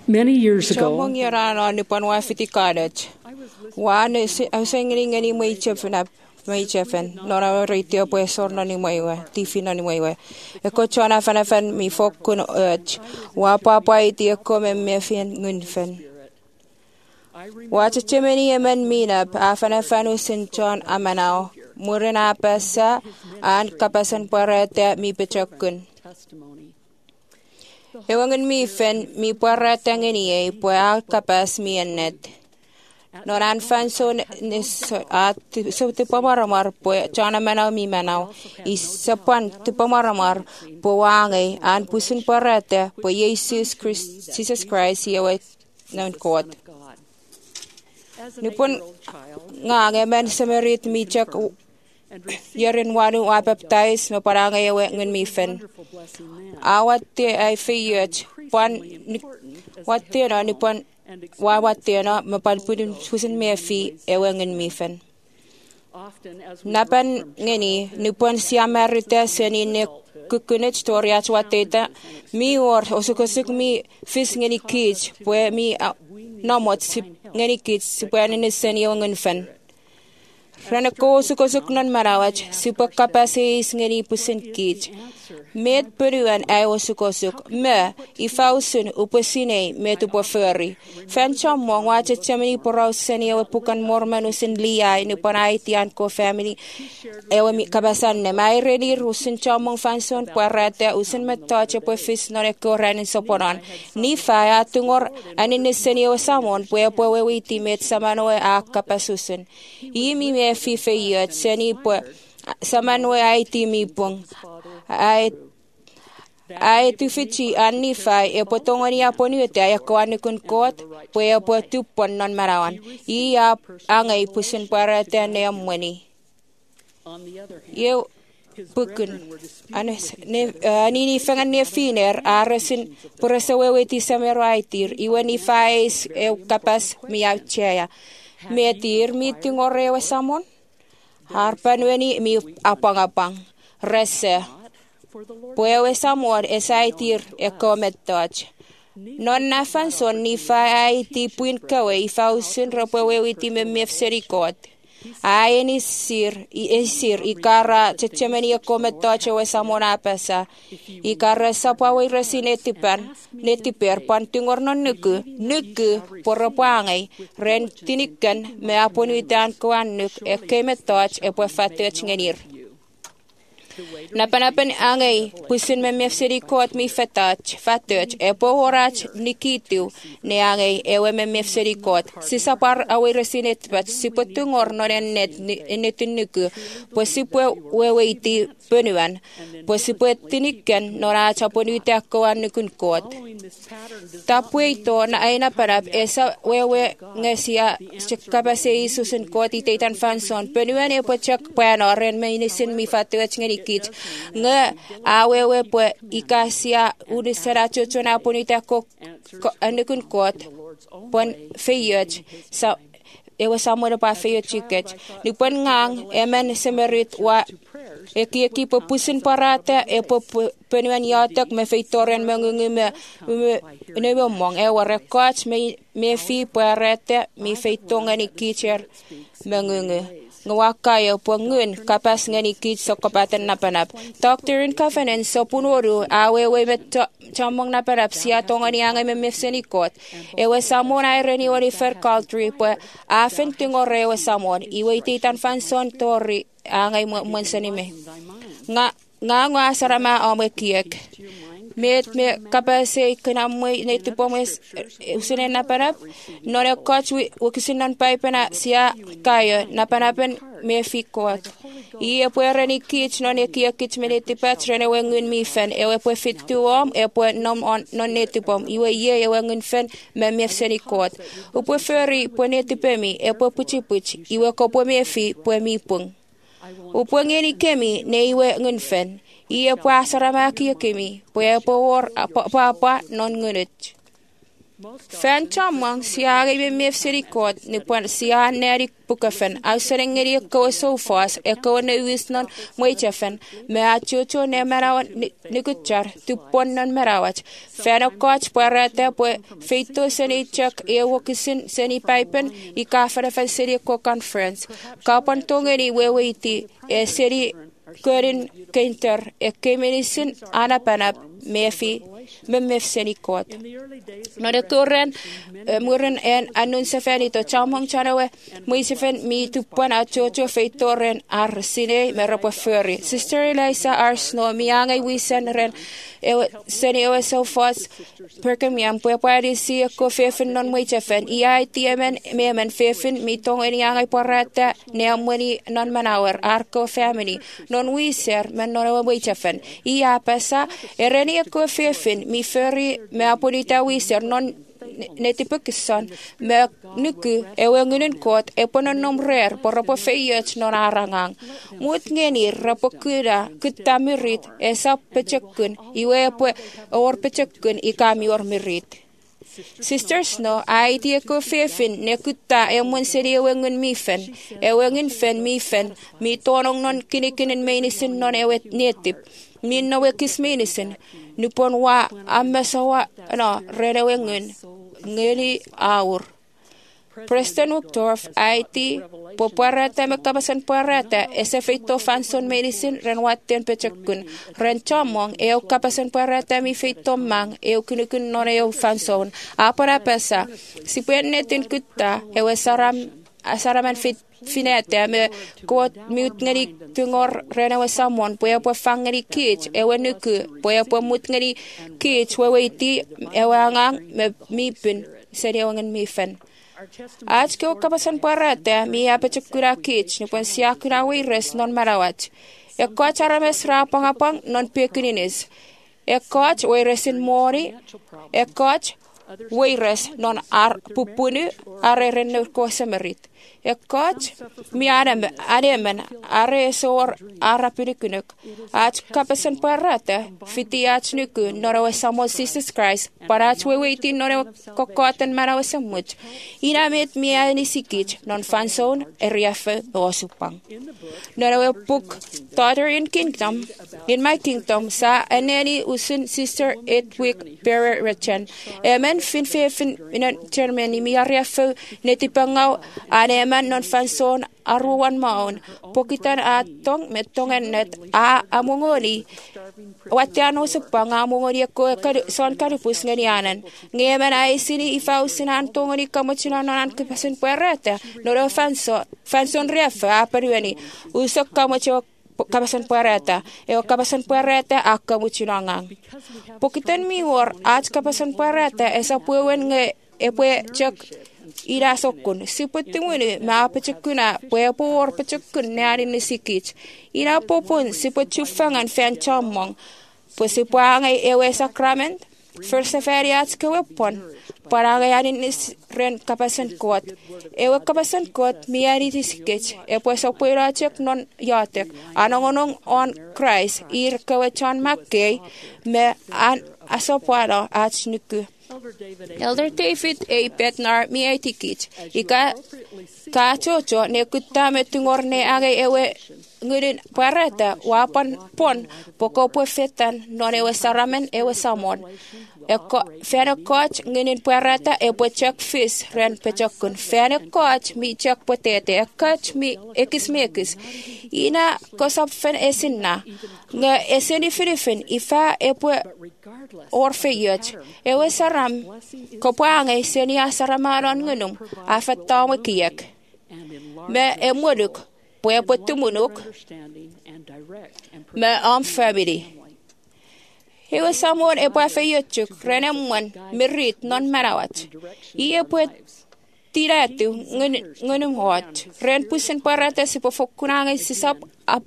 Many years ago, Chomong yarana ni panwa fitikadet. Wan asengini ngani mai chefen. Nora reitio puesor na ni maiwe. Tifi na ni maiwe. Eko chona fan mi fokun urge. Wa papa iti eko memefien ngunfen. Wacha chimeni yemen minap. Afan usin John amanao. Murina pesa. An kapasan parete mi pechakun. Ewangan mi fen mi parata ngeni pua kapas mi enet. Noran fan so at so te pamaramar pua chana manau mi manau. Isapan te pamaramar puangai an pusin parata pua Jesus Christ yawe non kot. Nipun ngemen semerit mi chak Yerin wanu wa baptize no paranga yawe ngun mi fen. Awat te ay fiyet pan wat te no ni pan wa wat te no mapan pudin susin me fi yawe ngun mi fen. Napan ngeni ni pan siamerita seni ne kukunet storia chwateta mi or osukosuk mi fis ngeni kich pwe mi nomot ngeni kich pwe ni seni yawe ngun fen. Rana ko sukosuk non marawach super kapasis ngeni pusin kich. Med peruan ay sukosuk me ifausun upasine me tu poferi. Fan chamong wacha chamani porau seni awe pukan mormanu sin liay ni panay tian ko family ewe mi kabasan ne may reni rusin chamong fanson puarate usin metache pofis non eko ranin soporan. Ni faya tungor anin seni awe samon puwe witi met samanoe a kapasusin. Imi me fifeyet seni po samanoe ay timipong ay tufichi anifai e potongoni aponi ete ay kwani kun kot po e po tupon non marawan iya angay pusin para tene amweni ye bukun anes ne ni fangan ne finer arasin purasa weweti sameraitir iweni fais e kapas miauchea metir meeting orewe samon harpan weni mi apang rese puewe samon esaitir e kometach non nafan son ni fai ti puin kawe ifausin rapuewe witi memefserikot Aini sir ikara chechemeni e kometach we samon apesa ikara sapawe netiper pan tingor non nuku poropangai ren tinikan me aponitan kuanuk e kemetach e puefatech ngenir. Napan angay pusin memefsiri kot mi fatach e pohorach nikitu ne angay ewe memefsiri kot si sapar awe resinet bat si potungor no net netunuku pues si pue wewe iti penuan pues si pue tinikan no na chaponuita koan nukun kot tapwe ito na ay naparap esa wewe ngesia kapase isusun kot itaitan fanson penuan e pochak pano ren meinisin mi fatach ngeni kit nga awewe pwe ikasia udisera chochona ponita ko anukun kot pon feyet sa ewa samora pa feyet chiket ni pon ngang emen semerit wa eki pusin parata e penuan yatak me feitoren mengungi me mong ewa rekoch me fi parata me feitongani kicher mengungi ngawakayo po ngun kapas ngani kit so kapatan napanap. Doctrine Covenant so punuru awewe met chamong napanap siya tongani angay memefsenikot. Ewe samon ay reni wani fair culture po afen tingore ewe samon iwe titan fanson tori angay monsanime. Nga sarama ome kiek. Me kapase kinamoy na ito po mes usunin napanap no na coach wikisinan pa ipana siya kayo napanapan me fikot iya po rani kich no ne kia kich me neti patch rene wengun mi fen ewe po fit tuom e po nom on non neti pom iwe ye wengun fen me seni kot upo feri po neti pemi e po puchi iwe ko po me fi po mi pung upo ngeni kemi ne iwe ngun fen iya po asarama kia kemi po e po war apa non ngunit Fan chamang siya ay serikot ni puan siya nerik bukafen au serengeri ko so fas ko na wisnon moichefen me a chocho ne merawan ni kuchar tu pon non merawach fan coach parate po feito seni chak e wokisin seni pipen I ka fara fan seri ko conference ka pon tongeri weweiti e seri Körin keinter e kemenisin anapanap mefi memef senikot. No de kurren muren en annunse fenito chamong chanawe muisefen mi tupan a chocho feitoren ar sine merapo feri. Sister Eliza Arsno miangay wisen ren seni ewe so fos perkem yang puede si ko fefen non muisefen iai tiemen memen fefen mi tong en yangay porata neamweni non manawer arko family non wiser men non muisefen ia pesa ereni ko fefen mi feri me apolita wiser non netipekissan me nyky ewengynen kot eponon nomrer poropo feyet non arangang mut ngeni rapo kyta mirit esa pechekun iwepo or pechekun ikami or mirit Sisters no idea ko fefin ne kutta emon seri ewengun mifen mi tonong non kinikinin menisin non ewet netip min no wekis menisin nupon wa amesawa no redewengun ngeli aur Preston Uchtdorf IT poparata mekabasan parata ese feito fanson medicine renwaten pechekun ren chamong eu kapasan parata mi feito mang eu kunukun non eu fanson apara pesa si puen netin kutta eu asaraman fit finete me kot mut ngari tungor renawe samon poya po fangari kich ewe nuku poya po mut ngari kich weweiti ewe angang me mipin seri ewangan mifen आज के okapasan parate mi apechukura kich ni pon siakura wires non marawach Ekoch arames rapangapang non pekuninis Ekoch wiresin mori Ekoch wires non ar pupunu areren ko semerit Ekoch mi ademen are sor arapunikunuk Aj kapasan parate fiti aj nuku nora samo Jesus Christ para weweiti nora kokotan marawa samuch Inamit mi anisikich non fanson eriafe osupang Nora book Daughter in Kingdom in my kingdom sa aneni usun sister 8-week bearer rechen Amen fin in Germany mi ariafe netipangaw aneman non fanson aruan maon pokitan atong metongen net amongoni watiano supang amongoni ko son karipus nganianan ngemen ay sini ifausin antongoni kamochinanan kapasen puerata no fanson refa aperiweni usok kamocho kapasan puerata kapasan puerata akamuchinangang pokitan miwor at kapasan puerata esa puewen nge epwe chak ira sokun siputunguni ma pechukuna por pechukun nari nisikich ira popun sipuchufangan fan chamong posipuanga ewe sacrament first feriats kewepon para gayanin is ren kapasan kot ewe kapasan kot miari tisikich pues opuira chek non yatek anongonong on Christ ir kewechan makkei me an asopara achnuku Elder David A. Bednar mi ay tikich. Ika chocho ne kutta metungor ne age ewe ngurin parata wapan pon poko puefetan non ewe saramen ewe samon. Fene coach nginin parata ewe chak fish ren pechokun. Fene coach mi chak potete coach mi ekis. Ina kosap fen esinna. Nga eseni firifin ifa ewe orfeyot ewe saram kopwange seni asaramaron ngunum afatawe kiyak me emoduk poepotumunuk me family ewe samon epafeyotchuk renemwan mirit non marawat iye poet tiratu ngunum hot ren pusen parata sipofokunange sisap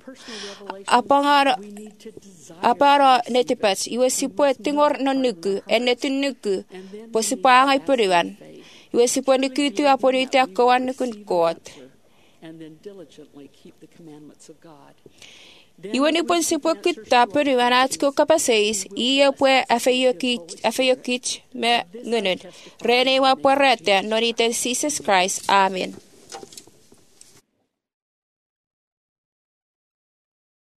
apara netipats iwe sipo tingor non nuku enetun nuku posipanga ipuriwan iwe sipo nuku aporite akawan nukun kot Iwan pun sipo kita periwanat ko kapaseis iya pue afeyokich me ngunun. Rene wa porrete norite Jesus Christ. Amen.